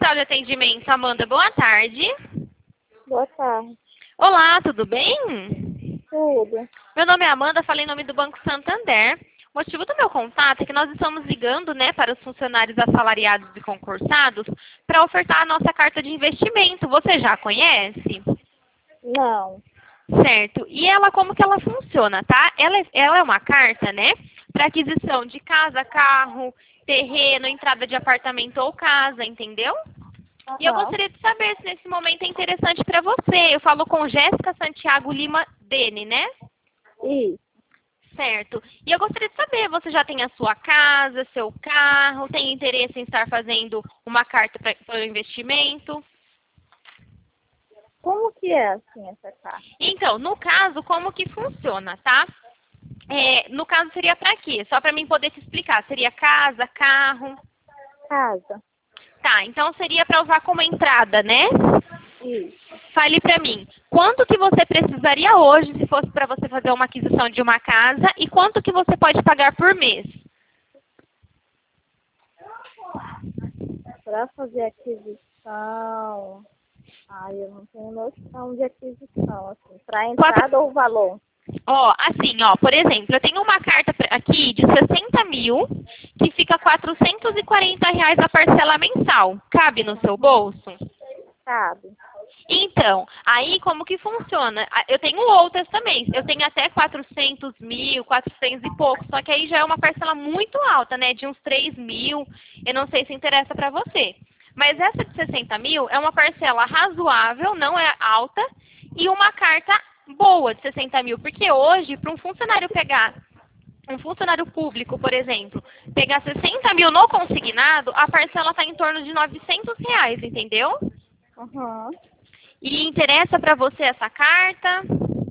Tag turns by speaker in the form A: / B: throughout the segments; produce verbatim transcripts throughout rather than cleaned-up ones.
A: Central de Atendimento, Amanda, boa tarde.
B: Boa tarde.
A: Olá, tudo bem?
B: Tudo.
A: Meu nome é Amanda, falei em nome do Banco Santander. O motivo do meu contato é que nós estamos ligando, né, para os funcionários assalariados e concursados para ofertar a nossa carta de investimento. Você já conhece?
B: Não.
A: Certo. E ela, como que ela funciona, tá? Ela, é- ela é uma carta, né, para aquisição de casa, carro, terreno, entrada de apartamento ou casa, entendeu? E eu
B: Aham.
A: gostaria de saber se nesse momento é interessante para você. Eu falo com Jéssica Santiago Lima Dene, né?
B: Isso.
A: Certo. E eu gostaria de saber, você já tem a sua casa, seu carro, tem interesse em estar fazendo uma carta para o investimento?
B: Como que é assim essa carta?
A: Então, no caso, como que funciona, tá? É, no caso, seria para quê? Só para mim poder te explicar. Seria casa, carro?
B: Casa.
A: Tá, então seria para usar como entrada, né?
B: Isso.
A: Fale para mim, quanto que você precisaria hoje se fosse para você fazer uma aquisição de uma casa e quanto que você pode pagar por mês?
B: Para fazer aquisição. Ai, eu não tenho noção de aquisição, assim. Para
A: Quatro...
B: entrada ou valor?
A: Ó, assim, ó, por exemplo, eu tenho uma carta pra- aqui de sessenta mil que fica quatrocentos e quarenta reais a parcela mensal. Cabe no seu bolso?
B: Cabe.
A: Então, aí como que funciona? Ah, eu tenho outras também. Eu tenho até quatrocentos mil, quatrocentos e pouco. Só que aí já é uma parcela muito alta, né? De uns três mil. Eu não sei se interessa para você. Mas essa de sessenta mil é uma parcela razoável, não é alta. E uma carta boa de sessenta mil. Porque hoje, para um funcionário pegar, um funcionário público, por exemplo, pegar sessenta mil no consignado, a parcela está em torno de novecentos reais, entendeu?
B: Aham.
A: E interessa para você essa carta?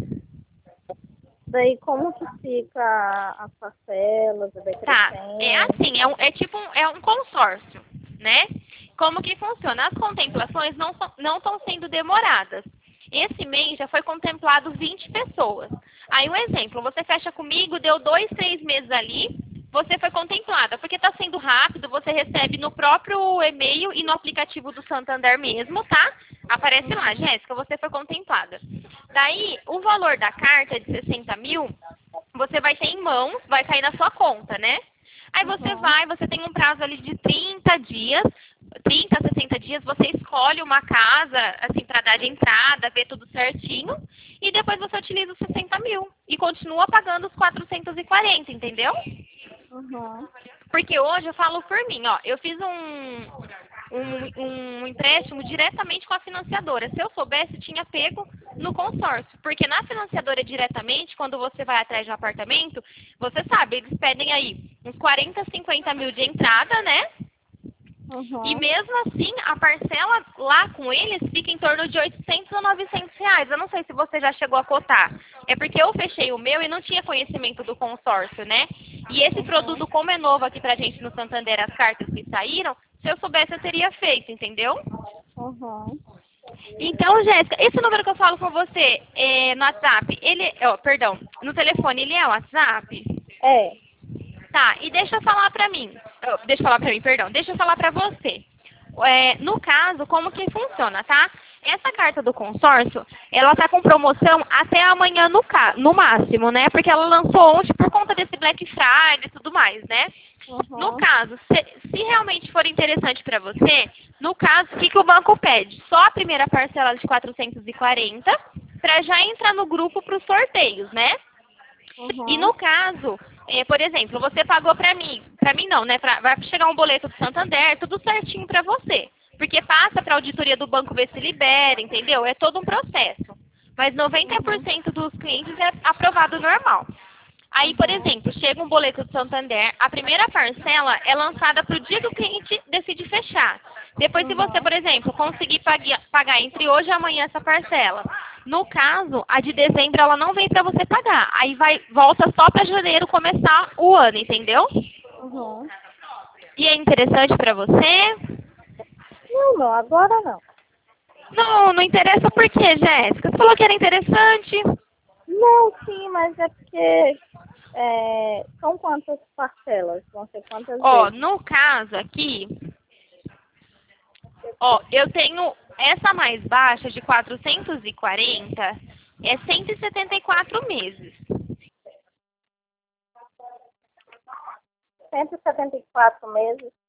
B: Daí como que fica as parcelas, a
A: Tá, é
B: decrescente?
A: assim, é, um, é tipo um, é um consórcio, né? Como que funciona? As contemplações não são, não estão sendo demoradas. Esse mês já foi contemplado vinte pessoas. Aí um exemplo, você fecha comigo, deu dois, três meses ali, você foi contemplada. Porque está sendo rápido, você recebe no próprio e-mail e no aplicativo do Santander mesmo, tá? Aparece lá, Jéssica, você foi contemplada. Daí, o valor da carta de sessenta mil, você vai ter em mãos, vai cair na sua conta, né? Aí você
B: Aham.
A: vai, você tem um prazo ali de trinta dias, trinta, sessenta dias, você escolhe uma casa, assim, para dar de entrada, ver tudo certinho, e depois você utiliza os sessenta mil e continua pagando os quatrocentos e quarenta, entendeu?
B: Aham.
A: Porque hoje eu falo por mim, ó, eu fiz um, um, um empréstimo diretamente com a financiadora. Se eu soubesse, tinha pego no consórcio. Porque na financiadora diretamente, quando você vai atrás de um apartamento, você sabe, eles pedem aí uns quarenta, cinquenta mil de entrada, né? E
B: Aham.
A: mesmo assim, a parcela lá com eles fica em torno de oitocentos a novecentos reais. Eu não sei se você já chegou a cotar. É porque eu fechei o meu e não tinha conhecimento do consórcio, né? E esse
B: Aham.
A: produto, como é novo aqui pra gente no Santander, as cartas que saíram, se eu soubesse, eu teria feito, entendeu?
B: Aham.
A: Então, Jéssica, esse número que eu falo com você é, no WhatsApp, ele, ó, perdão, no telefone, ele é o WhatsApp?
B: É.
A: Tá, e deixa eu falar pra mim. Oh, deixa eu falar pra mim, perdão. Deixa eu falar pra você. É, no caso, como que funciona, tá? Essa carta do consórcio, ela tá com promoção até amanhã no, ca no máximo, né? Porque ela lançou ontem por conta desse Black Friday e tudo mais, né? No
B: Aham.
A: caso, se, se realmente for interessante para você, no caso, o que, que o banco pede? Só a primeira parcela de quatrocentos e quarenta para já entrar no grupo para os sorteios, né? E
B: Aham.
A: no caso, eh, por exemplo, você pagou para mim, para mim não, né? Pra, vai chegar um boleto do Santander, tudo certinho para você. Porque passa para a auditoria do banco ver se libera, entendeu? É todo um processo. Mas noventa por
B: Aham.
A: cento dos clientes é aprovado normal. Aí, por
B: Aham.
A: exemplo, chega um boleto do Santander, a primeira parcela é lançada para o dia que o cliente decide fechar. Depois, se você,
B: Aham.
A: por exemplo, conseguir pagar, pagar entre hoje e amanhã essa parcela, no caso, a de dezembro ela não vem para você pagar. Aí vai, volta só para janeiro começar o ano, entendeu?
B: Aham.
A: E é interessante para você?
B: Não, não, agora não.
A: Não, não interessa por quê, Jéssica? Você falou que era interessante.
B: Não, sim, mas é porque é, são quantas parcelas? Vão ser quantas
A: Ó,
B: vezes?
A: no caso aqui, Ó, eu tenho essa mais baixa de quatrocentos e quarenta, é cento e setenta e quatro meses.
B: cento e setenta e quatro meses.